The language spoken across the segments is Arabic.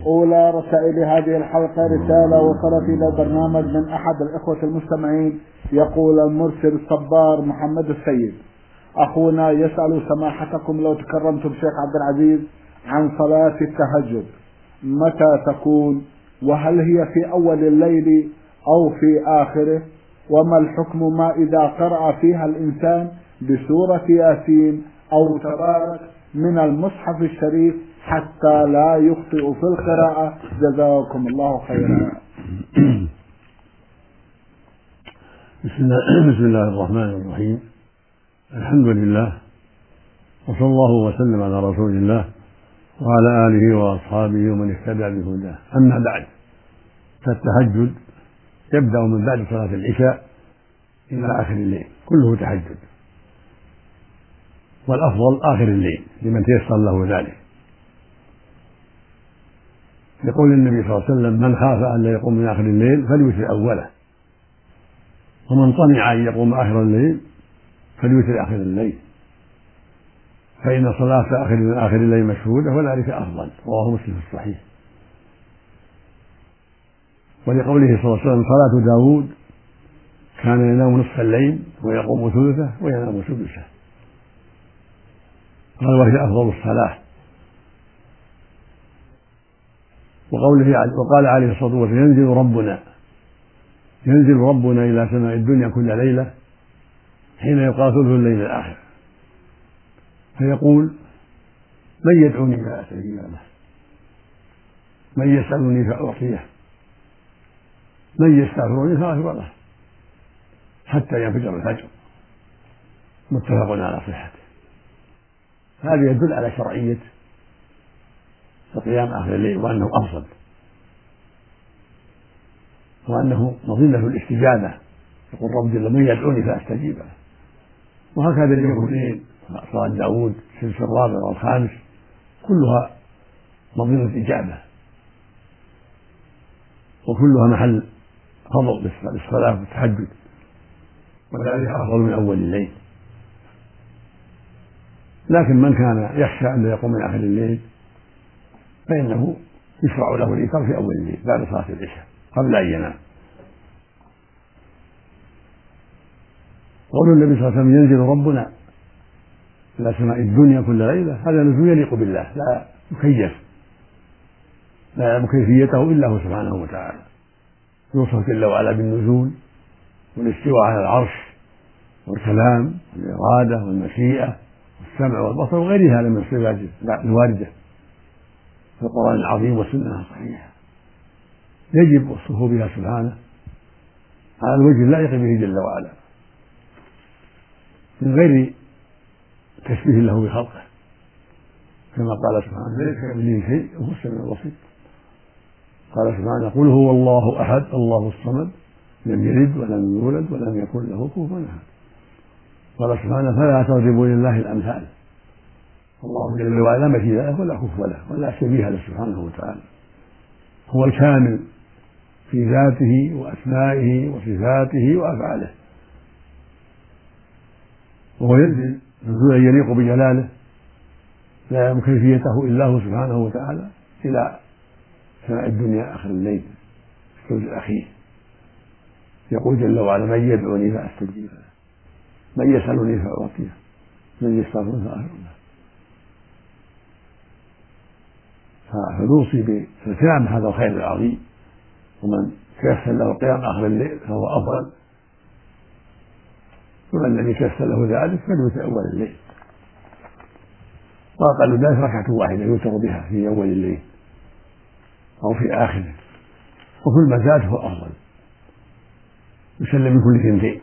أولى رسائل هذه الحلقة رسالة وصلت إلى البرنامج من أحد الإخوة المستمعين. يقول المرسل الصبار محمد السيد: أخونا يسأل سماحتكم لو تكرمتم شيخ عبد العزيز عن صلاة التهجد متى تكون، وهل هي في أول الليل أو في آخره، وما الحكم ما إذا قرأ فيها الإنسان بسورة ياسين أو تبارك من المصحف الشريف حتى لا يخطئ في القراءة، جزاكم الله خيرا. بسم الله الرحمن الرحيم. الحمد لله، وصلى الله وسلم على رسول الله وعلى آله وأصحابه ومن اهتدى بهداه. أما بعد، فالتهجد يبدأ من بعد صلاة العشاء إلى آخر الليل، كله تهجد، والأفضل آخر الليل لمن تيسر له ذلك. يقول النبي صلى الله عليه وسلم: من خاف أن لا يقوم من آخر الليل فليوتر أوله، ومن طمع أن يقوم آخر الليل فليوتر آخر الليل، فإن صلاة آخر الليل مشهودة وذلك أفضل. رواه مسلم في الصحيح. ولقوله صلى الله عليه وسلم: صلاة داود كان ينام نصف الليل ويقوم ثلثه وينام سدسه، قال وهي أفضل الصلاة. وقال عليه الصلاة والسلام: ينزل ربنا إلى سماء الدنيا كل ليلة حين يبقى ثلث الليل الآخر، فيقول: من يدعوني فأستجيب له، من يسألني فأعطيه، من يستغفرني فأغفر له، حتى ينفجر الفجر. متفق على صحته. هذا يدل على شرعية قيام آخر الليل، وأنه أفضل، وأنه مظنة الاستجابة. يقول: رب جل من يدعوني فأستجيب له. وهكذا اليومين صلاة داود السدس الرابع والخامس كلها مظنة إجابة، وكلها محل فضل للصلاة والتهجد، وذلك أفضل من أول الليل. لكن من كان يخشى أن لا يقوم من آخر الليل فإنه يشرع له الإيتار في أول الليل بعد صلاة العشاء قبل أن ينام. قول النبي صلى الله عليه وسلم: ينزل ربنا إلى سماء الدنيا كل ليلة، هذا نزول يليق بالله، لا يكيف، لا يعلم كيفيته إلا هو سبحانه وتعالى. يوصف جل وعلا بالنزول والاستواء على العرش والكلام والإرادة والمشيئة والسمع والبصر وغيرها من الصفات الواردة في القرآن العظيم والسنة الصحيحة، يجب وصفه بها سبحانه على الوجه اللائق به جل وعلا من غير تشبيه له بخلقه، كما قال سبحانه: ليس كمثله شيء وهو السميع البصير. قال سبحانه: قل هو الله أحد الله الصمد لم يلد ولم يولد ولم يكن له كفوا أحد. قال سبحانه: فلا تضربوا لله الأمثال. الله جل وعلا لا مثيل له ولا كفوا له ولا شبيه له سبحانه وتعالى. هو الكامل في ذاته وأسمائه وصفاته وأفعاله، وهو ينزل نزولا يليق بجلاله لا يعلم كيفيته إلا هو سبحانه وتعالى إلى سماء الدنيا آخر الليل في الثلث الأخير. يقول جل وعلا: من يدعوني فأستجيب له، من يسألني فأعطيه، من يستغفرني فأغفر له. فنوصي بالتزام هذا الخير العظيم، ومن تيسر له قيام آخر الليل فهو أفضل، ومن لم يتيسر له ذلك فليوتر أول الليل، وأقل ذلك ركعة واحدة يوتر بها في أول الليل أو في آخره، وكل ما زاد هو أفضل. يسلم من كل ثنتين،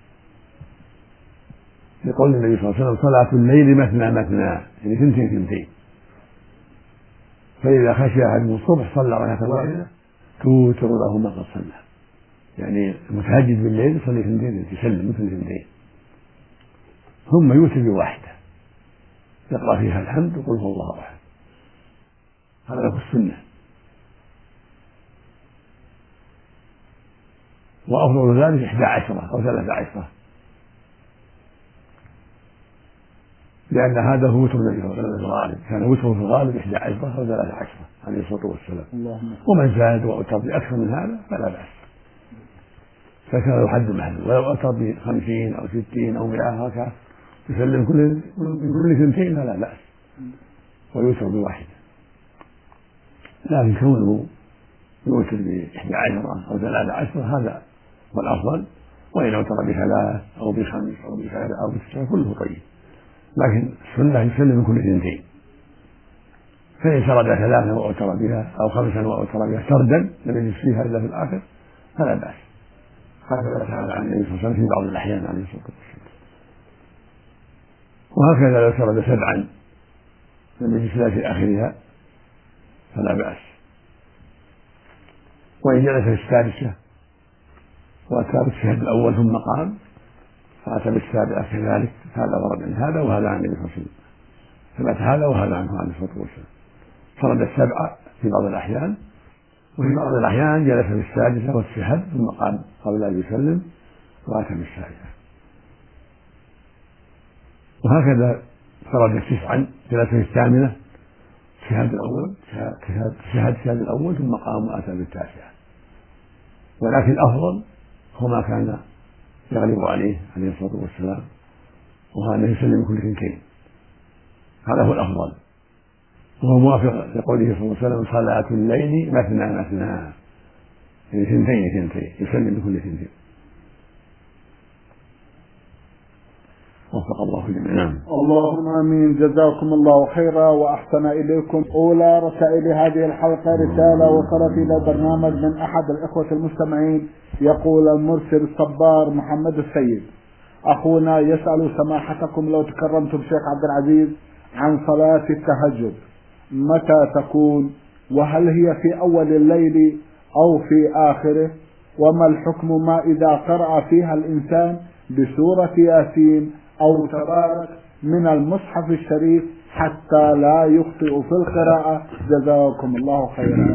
لقول النبي صلى الله عليه وسلم: صلاة الليل مثنى مثنى، يعني ثنتين، فإذا خشي أحدهم الصبح صلى ركعة واحدة توتر له ما قد صلى. يعني المتهجد بالليل يصلي ثنتين، يسلم مثل ثنتين، ثم يوتر بواحدة يقرأ فيها الحمد وقل هو الله أحد. هذا هو السنة. وأفضل ذلك 11 أو 13، لأن هذا هو وتر النبي صلى الله عليه وسلم في الغالب، كان وتره في الغالب 11 أو 13 عليه الصلاة والسلام، ومن زاد وأوتر بأكثر من هذا فلا بأس، فكان له حد محدود، ولو أوتر ب50 أو 60 أو 100 ركعة يسلم كل 2 فلا بأس، ويوتر بواحدة. لكن كونه يوتر ب11 أو 13 هذا هو الأفضل، وإن أوتر ب3 أو ب5 أو ب7 أو ب9 كله طيب، لكن السنة يسلم من كل 2، فإن سرد 3 وأوتر بها أو 5 وأوتر بها سردا لم يجلس فيها إلا في الآخر فلا بأس، هكذا فعل عن النبي صلى الله عليه وسلم في بعض الأحيان عليه الصلاة والسلام. وهكذا لو سرد 7 لم يجلس لها في آخرها فلا بأس، وإن جلس في السادسة وأتى بالشهد الأول ثم قام فأتى بالسابعة كذلك، هذا ورد عن هذا وهذا عن النبي صلى الله عليه وسلم، ثبت هذا وهذا عنه عليه الصلاة والسلام. فرد 7 في بعض الأحيان، وفي بعض الأحيان جلس في السادسة واستشهد ثم قام قبل أن يسلم وأتى بالسابعة. وهكذا فرد 9 جلس في الثامنة شهد الأول ثم قام وأتى بالتاسعة. ولكن الأفضل هو ما كان يغلب عليه الصلاة والسلام، وهو أنه يسلم كل 2، هذا هو الأفضل، وهو موافق لقوله صلى الله عليه وسلم صلاة الليل مثنى مثنى، يعني 2 يسلم بكل 2. وفق الله جميعا. اللهم امين. جزاكم الله خيرا واحسن اليكم. اولى رسائل هذه الحلقه رساله وصلت الى برنامج من احد الاخوه المستمعين، يقول المرسل الصبار محمد السيد: اخونا يسال سماحتكم لو تكرمتم شيخ عبد العزيز عن صلاه التهجد متى تكون، وهل هي في اول الليل او في اخره، وما الحكم ما اذا قرأ فيها الانسان بسوره ياسين أو تبارك من المصحف الشريف حتى لا يخطئ في القراءة؟ جزاكم الله خيرا.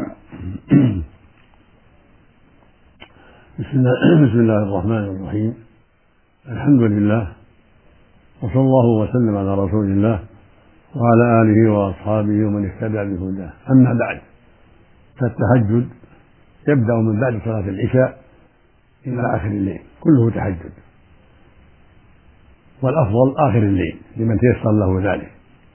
بسم الله الرحمن الرحيم. الحمد لله، وصلى الله وسلم على رسول الله وعلى آله وأصحابه ومن اهتدى بهداه. أما بعد، فالتهجد يبدأ من بعد صلاة العشاء إلى آخر الليل، كله تهجد، والأفضل آخر الليل لمن تيسر له ذلك،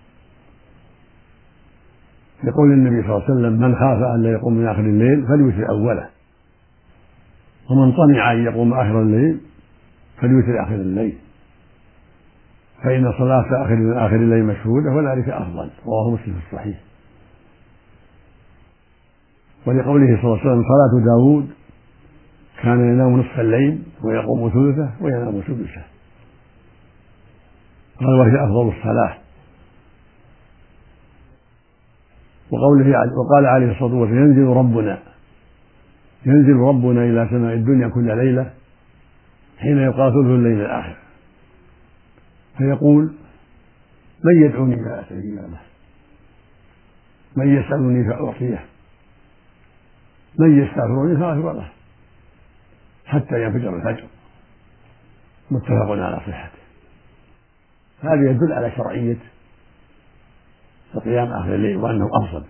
يقول النبي صلى الله عليه وسلم: من خاف أن لا يقوم من آخر الليل فليوتر أوله، ومن طمع أن يقوم آخر الليل فليوتر آخر الليل، فإن صلاة آخر الليل مشهودة وذلك أفضل. رواه مسلم في الصحيح. ولقوله صلى الله عليه وسلم: صلاة داود كان ينام نصف الليل ويقوم ثلثه وينام سدسه، قال وهي أفضل الصلاة. وقال عليه الصلاة والسلام: ينزل ربنا إلى سماء الدنيا كل ليلة حين يبقى ثلث الليل الآخر، فيقول: من يدعوني فأستجيب له، من يسألني فأعطيه، من يستغفرني فأغفر له، حتى ينفجر الفجر. متفق على صحته. هذا يدل على شرعية قيام آخر الليل، وأنه أفضل،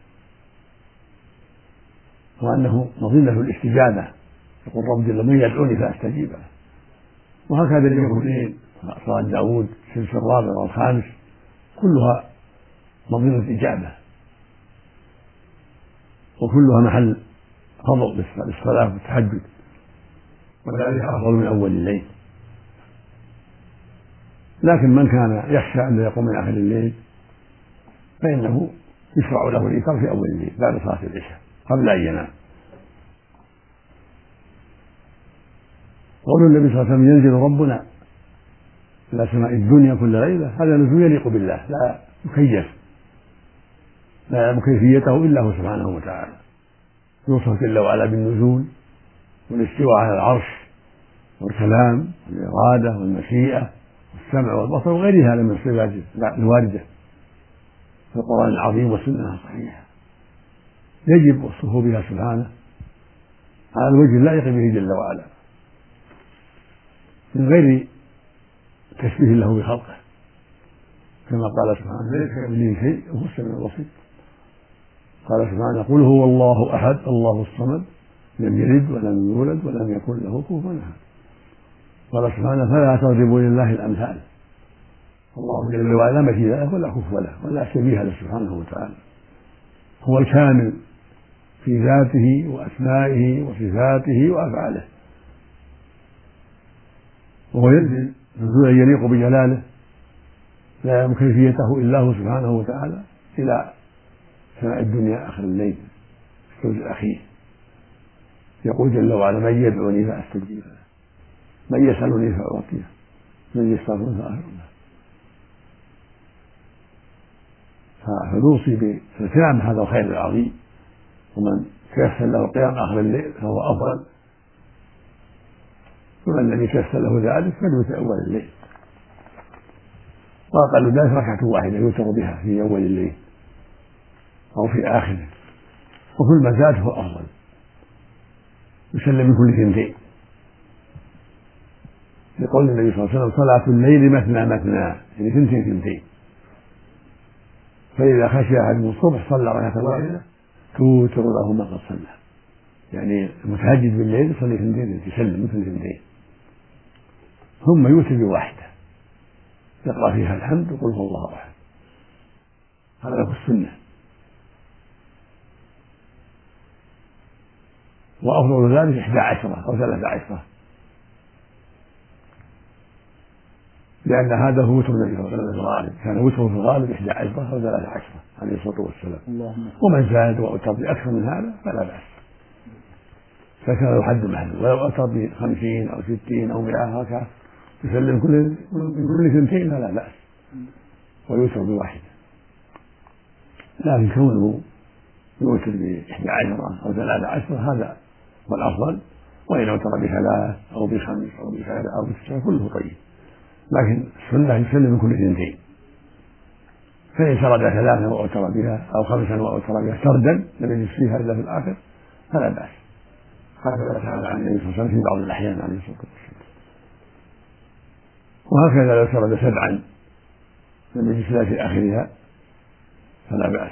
وأنه مظنة الاستجابة. يقول: رب من يدعوني فأستجيب له. وهكذا اليومين صلاة داود السدس الرابع والخامس كلها مظنة إجابة، وكلها محل فضل للصلاة والتهجد، وذلك أفضل من أول الليل. لكن من كان يخشى أن يقوم من آخر الليل فإنه يشرع له الإيثار في أول الليل بعد صلاة العشاء قبل أن ينام. قول النبي صلى الله عليه وسلم: ينزل ربنا إلى سماء الدنيا كل ليلة، هذا نزول يليق بالله، لا يكيف، لا يعلم كيفيته إلا هو سبحانه وتعالى. يوصف جل وعلا بالنزول والاستواء على العرش والكلام والإرادة والمشيئة والسمع والبصر وغير هذا من الصفات الواردة في القرآن العظيم والسنة الصحيحة، يجب وصفه بها سبحانه على الوجه اللائق به جل وعلا من غير تشبيه له بخلقه، كما قال سبحانه ليس كمثله شيء وهو السميع البصير. قال سبحانه قل هو الله أحد الله الصمد لم يلد ولم يولد ولم يكن له كفوا أحد. قال سبحانه فلا تضربوا لله الأمثال. الله جل وعلا لا مثيل له ولا كفوا له ولا شبيه له سبحانه وتعالى. هو الكامل في ذاته وأسمائه وصفاته وأفعاله، وهو ينزل نزولا يليق بجلاله لا يعلم كيفيته إلا هو سبحانه وتعالى إلى سماء الدنيا آخر الليل في الثلث الأخير. يقول جل وعلا من يدعوني فأستجيب له من يسألني فأعطيه من يستغفرني فأغفر له. فنوصي باغتنام هذا الخير العظيم، ومن تيسر له القيام آخر الليل فهو أفضل، ومن لم يتيسر له ذلك فليوتر أول الليل، وأقل ذلك ركعة واحدة يوتر بها في أول الليل أو في آخره، وكل ما زاد هو أفضل. يسلم من كل ثنتين لقول النبي صلى الله عليه وسلم صلاة الليل مثنى مثنى، يعني ثنتين ثنتين، فإذا خشي أحدهم الصبح صلى ركعة واحدة توتر له ما قد صلى، يعني المتهجد بالليل يصلي ثنتين يسلم مثل ثنتين، ثم يوتر بواحدة يقرأ فيها الحمد وقل هو الله أحد. هذا هو السنة. وأفضل ذلك 11 أو 13، لأن هذا هو وتر النبي صلى الله عليه وسلم في الغالب، كان وتره في الغالب 11 أو 13 عليه الصلاة والسلام. ومن زاد وأوتر بأكثر من هذا فلا بأس، فكان له حد محدود، ولو أوتر ب50 أو 60 أو 100 ركعة يسلم من كل ثنتين فلا بأس، ويوتر بواحدة. لكن كونه يوتر ب11 أو 13 هذا هو الأفضل، وإن أوتر ب3 أو ب5 أو ب7 أو ب9 كله طيب، لكن السنة يسلم من كل ثنتين. فإن سرد 3 وأوتر بها أو 5 وأوتر بها سردا لم يجلس فيها إلا في الآخر فلا بأس. هكذا فعل عن النبي صلى الله عليه وسلم في بعض الأحيان عليه الصلاة والسلام. وهكذا لو سرد 7 لم يجلس فيها في آخرها فلا بأس.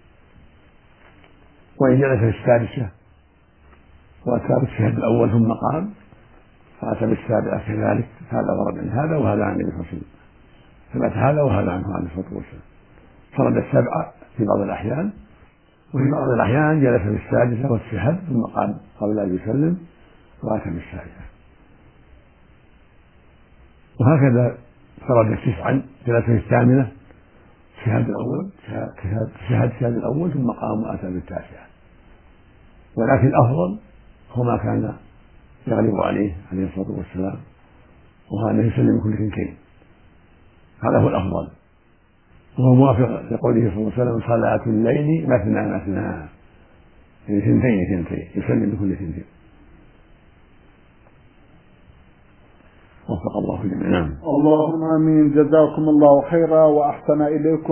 وإن جلس في السادسة وأتى بالشهد الأول ثم قام فأتى بالسابعة كذلك، هذا ورد عن هذا وهذا عن النبي صلى الله عليه وسلم، ثبت هذا وهذا عنه عليه الصلاة والسلام. فرد 7 في بعض الأحيان، وفي بعض الأحيان جلس في السادسة واستشهد ثم قام قبل أن يسلم وأتى بالسابعة. وهكذا فرد 9 جلس في الثامنة الشهاد الأول الشهاد الأول ثم قام وأتى بالتاسعة. ولكن الأفضل هو ما كان يغلب عليه الصلاة والسلام، وهو أنه يسلم من كل ثنتين، هذا هو الأفضل، وهو موافق لقوله صلى الله عليه وسلم صلاة الليل مثنى مثنى، يعني ثنتين يسلم من كل ثنتين. وفق الله جميعا. اللهم آمين. جزاكم الله خيرا وأحسن إليكم.